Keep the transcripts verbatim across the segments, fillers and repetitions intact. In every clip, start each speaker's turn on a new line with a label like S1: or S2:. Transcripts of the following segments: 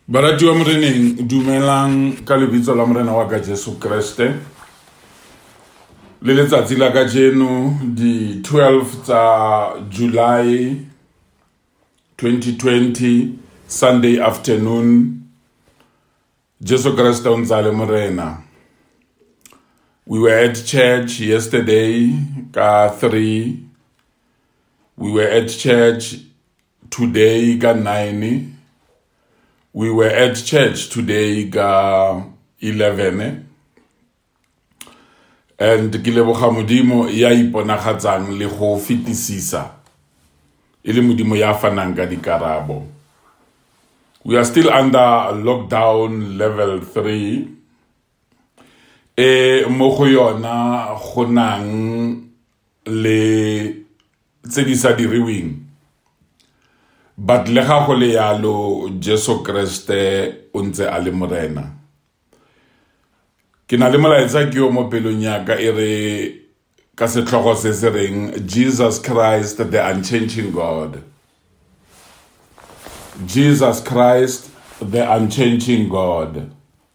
S1: Barati wa moreneng dumelang ka lebitso la morena wa ka Jesu Kriste. Le letsatsi la kajeno di twelve tsa July twenty twenty, Sunday afternoon. Jesu Kriste o ntse a le morena. We were at church yesterday ka three. We were at church today ka nine. We were at church today ka eleven. And ke leboga modimo ya iponagatsang le go fetisisa e le modimo ya fanang ka dikarabo. We are still under lockdown level three. E mo go yona go nang le tse di sa diriwing. But le ga go le yalo Jesu Kriste o ntse a le morena. Ke na le molaetsa ke yo mo pelong ya ka e re ka setlhogo se se reng Jesus Christ the unchanging God. Jesus Christ the unchanging God.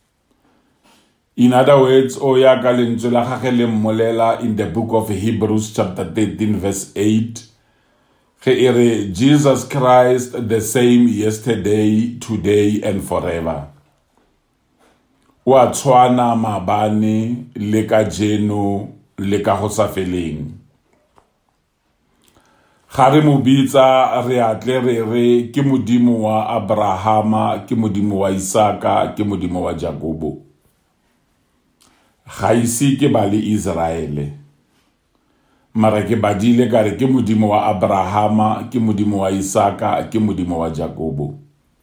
S1: In other words, o ya ka lentswe la gage le mmolela in the book of Hebrews chapter thirteen verse eight. Jesus Christ the same yesterday, today and forever. Wa tshwana mabane le ka jeno le ka go sa feleng. Ga re mo bitsa re atle re re ke modimo wa Abrahama, ke modimo wa Isaka, ke modimo wa Jakobo. Ga ise ke ba le Israele. Mara ke badile ka re ke modimo wa Abrahama, ke modimo wa Isaka, ke modimo wa Jakobo.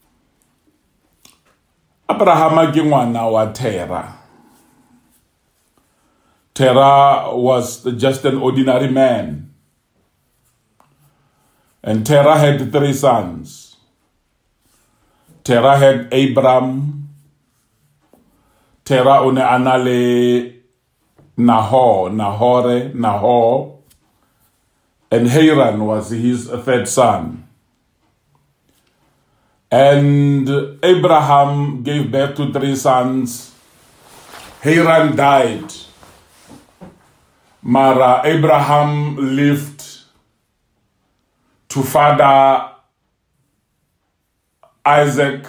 S1: Abrahama ke ngwana wa Terah. Terah was just an ordinary man. And Terah had three sons. Terah had Abram. Terah one anale Nahor, Nahore, Nahor. And Haran was his third son. And Abraham gave birth to three sons. Haran died. Mara Abraham lived to father Isaac,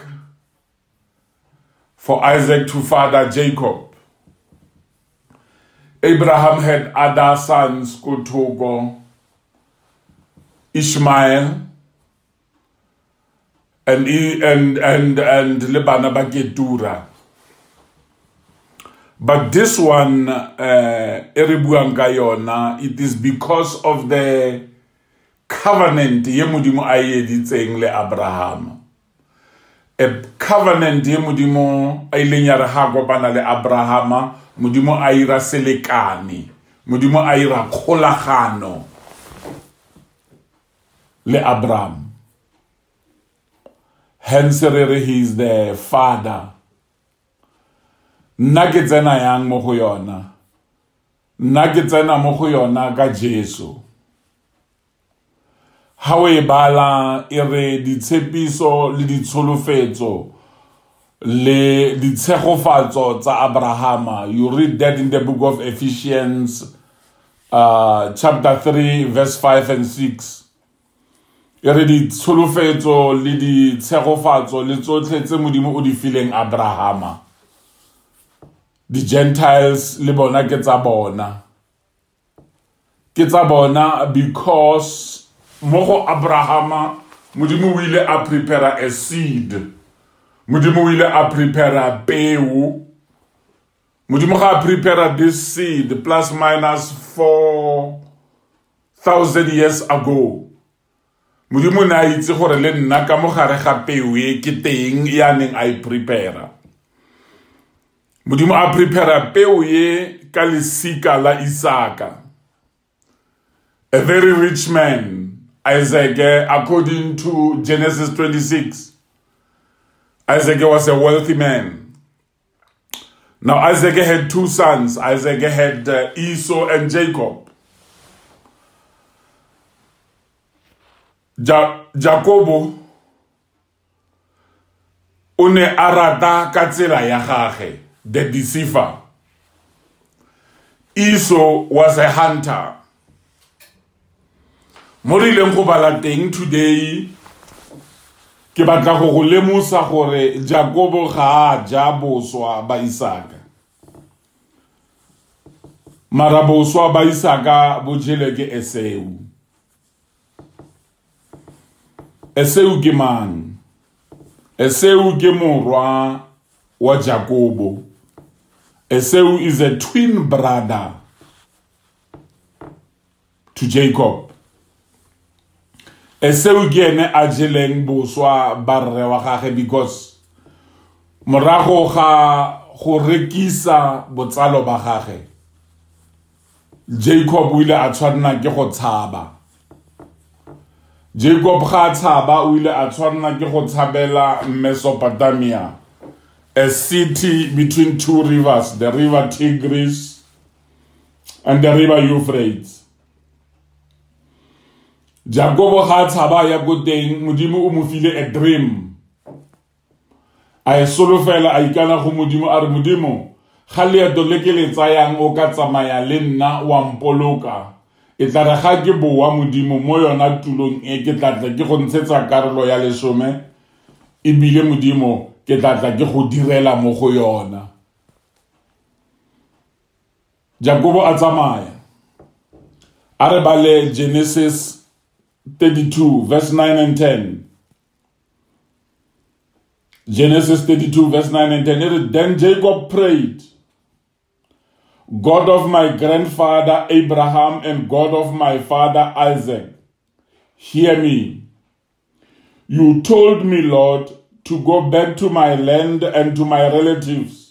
S1: for Isaac to father Jacob. Abraham had other sons, Kotogo, Ishmael, and and and and Lebana Bagetura. But this one, uh, Eribuangayona, it is because of the covenant Yemudimo ayeditseng le Abraham. A covenant Yemudimo ailenyara ha kopana le Abrahama, Mudimo aira selekani, Mudimo aira kholagano le Abraham. Hence, he is the father. Nagetsena yang mo go yona. Nagetsena mo go yona ka Jesu. Ha o e bala ere ditshepiso le ditsholofetso le ditshegofatso tsa Abrahama. You read that in the book of Ephesians uh, chapter three verse five and six. Ere di tsholofetso le di tshegofatso le tsotlhe tse modimo o di fileng Abrahama. Di Gentiles le bona ke tsa bona. Ke tsa bona because mo go Abrahama modimo o ile a prepare a seed. Modimo o ile a prepare peo. Modimo ga prepare this seed plus minus four thousand years ago. Modimo na itse gore le nna ka mo gare ga peo e ke teng ya neng I prepare. Modimo a prepare peo ye ka lesika la Isaka. A very rich man, Isaac, according to Genesis twenty-six. Isaac was a wealthy man. Now Isaac had two sons. Isaac had uh, Esau and Jacob. Ja- Jacobo o ne a rata ka tsela ya gagwe, the deceiver. Esau was a hunter. Mo re ileng go bala teng today, ke batla go go lemosa gore Jakobo ga a ja boswa ba Isaka. Mara boswa ba Isaka bo jele ke Esau. Esau ke mang? Esau ke morwa wa Jakobo. Esau is a twin brother to Jacob. Esau ke ene a jeleng boswa ba rre wa gagwe because morago ga go rekisa botsalo ba gagwe, Jacob o ile a tshwanna ke go tshaba. Jacob ga tshaba o ile a tshwanna ke go tshabela Mesopotamia, a city between two rivers, the river Tigris and the river Euphrates. Jacob ga tshaba ya go teng, modimo o mo file a dream. A e solofela a ikana go modimo a re modimo, ga leeto le ke le tsayang o ka tsamaya le nna wa mpoloka, e tla re ga ke boa modimo mo yona tulong e ke tla tla ke go ntshetsa karolo ya lesome, e bile modimo ke tla tla ke go direla mo go yona. Jakobo a tsamaya. A re bale Genesis thirty-two verse nine and ten. Genesis thirty-two verse nine and ten. Then Jacob prayed, God of my grandfather Abraham and God of my father Isaac, hear me. You told me, Lord, to go back to my land and to my relatives,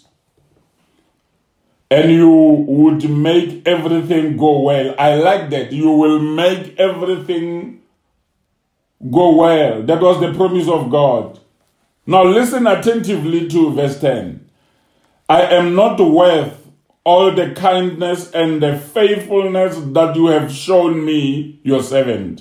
S1: and you would make everything go well. I like that. You will make everything go well. That was the promise of God. Now listen attentively to verse ten. I am not worth all the kindness and the faithfulness that you have shown me, your servant.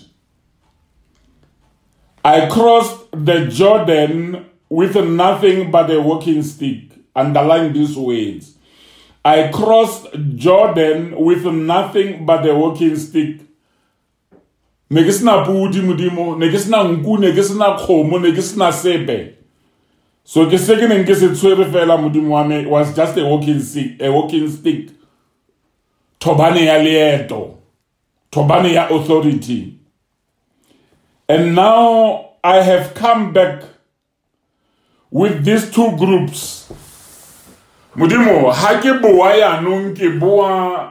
S1: I crossed the Jordan with nothing but a walking stick. Underline these words. I crossed Jordan with nothing but a walking stick. Negisna pudi mudimo, negisna ngu, negisna khomo, negisna sebe. So ke second and ke se tswere fela modimo wa me was just a walking stick, a walking stick. Tobane ya leeto, tobane ya authority. And now I have come back with these two groups. Modimo ha ke boa ya nong ke boa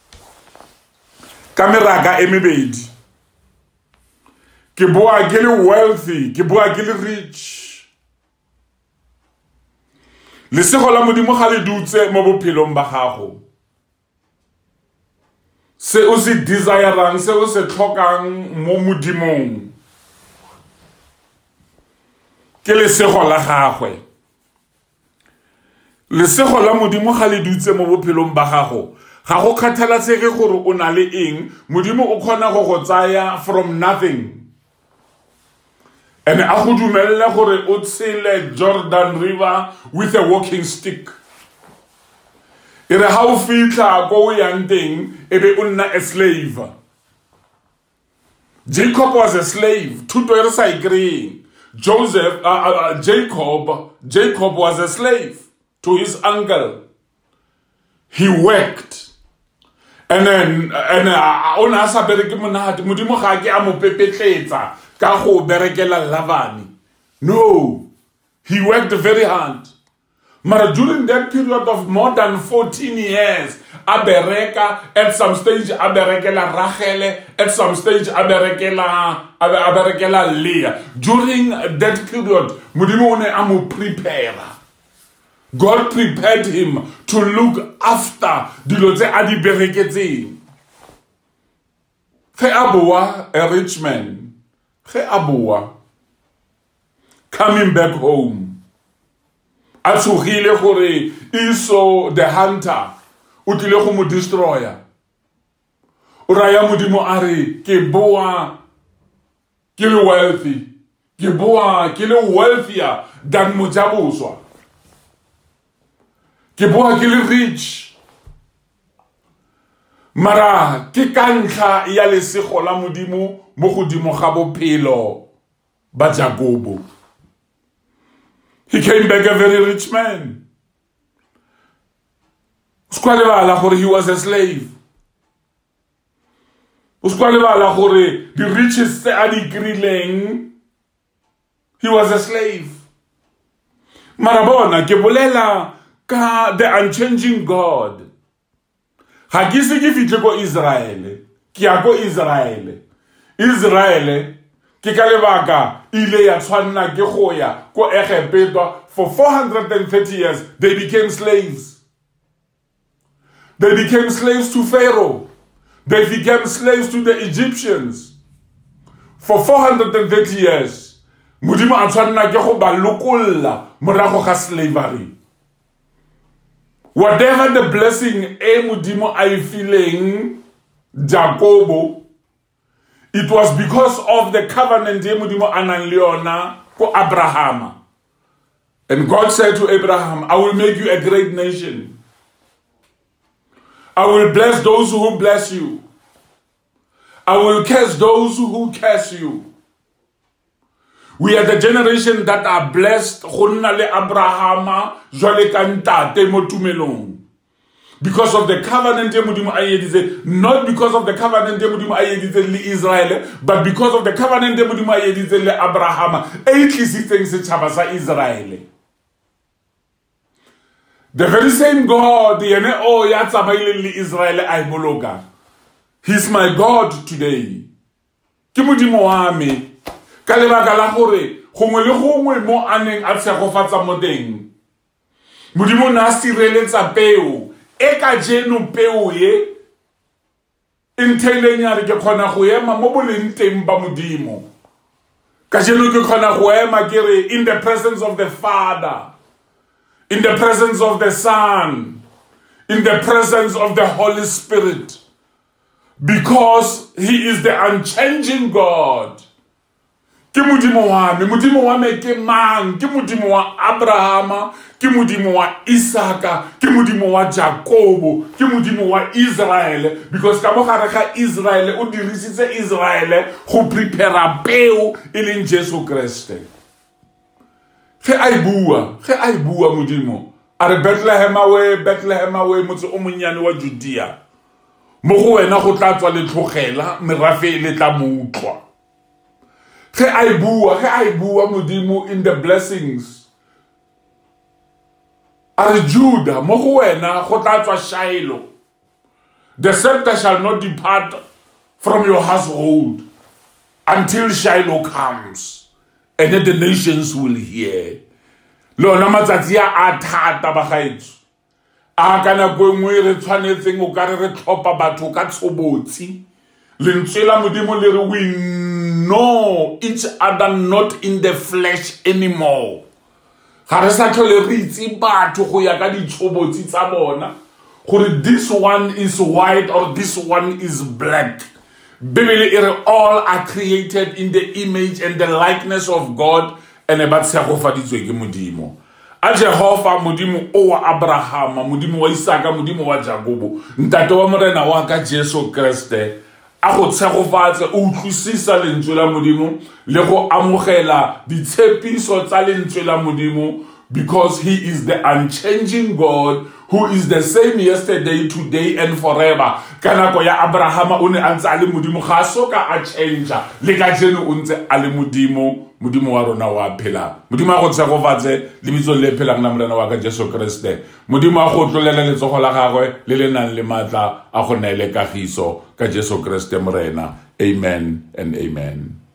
S1: kamera ka emibedi. Ke boa ke le wealthy, ke boa ke le rich. Lesego la modimo ga le dutse mo bophelong ba gago. Se o se desirang, se o se tlhokang mo modimong, ke lesego la gagwe. Lesego la modimo ga le dutse mo bophelong ba gago, ga go kgathalasege gore o na le eng, modimo o kgona go go tsaya from nothing. And a go dumella gore o tshele Jordan River with a walking stick. Ere ha o fitla go yang teng e be o nna a slave. Jacob was a slave. Thuto e re sa ikreng. Joseph, uh, uh, Jacob, Jacob was a slave to his uncle. He worked. And then, and uh, ona sa bereke monate, modimo ga ke a mo pepetletsa ka go berekela Lavani. No, he worked very hard. But during that period of more than fourteen years, abereka, at some stage aberekela Rachel, at some stage aberekela aberekela Leah. During that period, modimo ne amu prepare. God prepared him to look after dilo tse a di bereketseng. Ge a boa, a rich man, ge a boa, coming back home, a tshogile gore Esau the hunter o tlile go mo destroya. O raya modimo a re ke boa ke le wealthy, ke boa ke le wealthier than mojaboswa, ke boa ke le rich, mara ke ka ntlha ya lesego la modimo mo godimo ga bophelo ba Jakobo. He came back a very rich man. He was a slave. The richest he was a slave. Marabona, ke bolela ka the unchanging God. Ha ke se ke fitle ko Israel. Ke ya ko Israel. Israel ke ka lebaka ile ya tshwanna ke go ya ko Egipto. For four hundred thirty years they became slaves. They became slaves to Pharaoh. They became slaves to the Egyptians. For four hundred thirty years modimo a tshwanna ke go ba lokolla morago ga slavery. Whatever the blessing e modimo a fileng Jacobo, it was because of the covenant e modimo anang le yona ko Abraham. And God said to Abraham, I will make you a great nation. I will bless those who bless you. I will curse those who curse you. We are the generation that are blessed Abraham because of the covenant, not because of the covenant Israel, but because of the covenant Abraham. Israel. The very same God, Israel, He's my God today. Ka lebaka la gore gongwe le gongwe mo aneng a tshegofatsa mo teng modimo na sireletsa peo e ka jeno peo ye intheleng ya re ke khona go ema mo boleng teng ba modimo ka jeno ke khona go ema ke re in the presence of the Father, in the presence of the Son, in the presence of the Holy Spirit, because He is the unchanging God. Ke modimo wa me, modimo wa me ke mang? Ke modimo wa Abraham, ke modimo wa Isaka, ke modimo wa Jacobo, ke modimo wa Israel. Because ka mo gare ga Israel o dirisitse Israel go prepare peo e leng Jesu Kriste. Ge ai bua, ge ai bua modimo. Are Bethlehem we, Bethlehem we motse o monyane wa Judea. Mo go wena go tla tswa le tlogela, merafe le tla motlwa. Ge ai bua, ge ai bua modimo in the blessings. Are Judah, mo go wena go tla tswa Shiloh. The scepter shall not depart from your household until Shiloh comes, and then the nations will hear. Lona matsatsi a thata ba gaetso. A kana go ngwe re tshwanetseng o ka re tlhopa batho ka tshobotsi. Lentswe la modimo le re we know each other not in the flesh anymore. Ga re sa tlhole re itse batho go ya ka ditshobotsi tsa bona gore this one is white or this one is black. Bibele e re all are created in the image and the likeness of God, and ba tshegofaditswe ke modimo. A Jehova modimo o wa Abraham, modimo wa Isaka, modimo wa Jakobo, ntate wa morena wa ka Jesu Kriste, a go tshegofatse o utlwisisa lentswe la modimo le go amogela ditshepiso tsa lentswe la modimo, because He is the unchanging God who is the same yesterday, today and forever. Kana ko ya Abraham o ne antse a le modimo ga soka a change le ka jeno o ntse a le modimo, modimo wa rona wa phela. Modimo a go tsegofatse le bitso le phelang la morena wa ka Jesu Kriste. Modimo a go tlolela letsogo la gagwe le le nang le matla a go neele kagiso ka Jesu Kriste morena. Amen and amen.